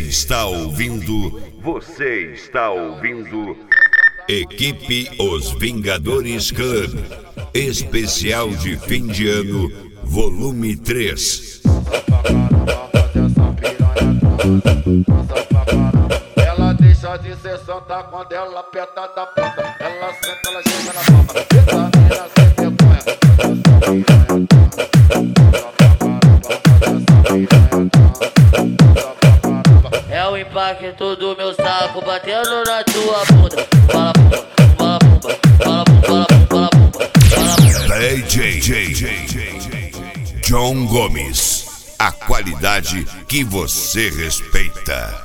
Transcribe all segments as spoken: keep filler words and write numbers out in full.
está ouvindo. Você está ouvindo. Equipe Os Vingadores Club. Especial de fim de ano, volume três. Ela deixa de ser santa quando ela aperta da ponta. Ela senta, ela chega na palma. Essa menina sem vergonha. É o impacto do meu saco batendo na tua bunda. Fala bumba, fala bumba, fala bumba, fala bumba, fala bumba. D J John Gomes. A qualidade que você respeita.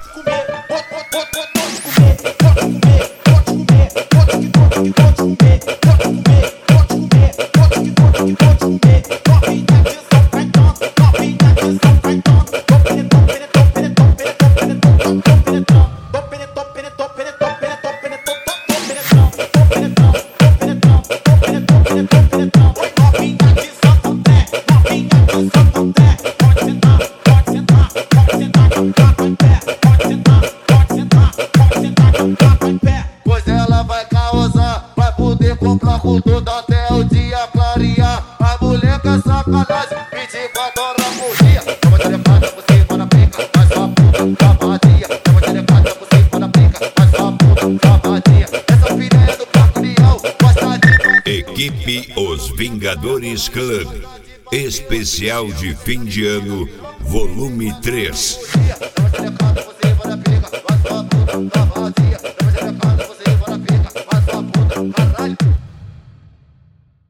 Pois ela vai causar, vai poder comprar com tudo até o dia clarear. A mulher quer sacanagem, vinte e quatro horas por dia. Toma telefada, você vai na pica, faz sua puta, safadinha. Toma telefada, você vai na pica, faz sua puta, safadinha. Essa filha é do Parque União, gosta de... Equipe Os Vingadores Club. Especial de fim de ano, volume três.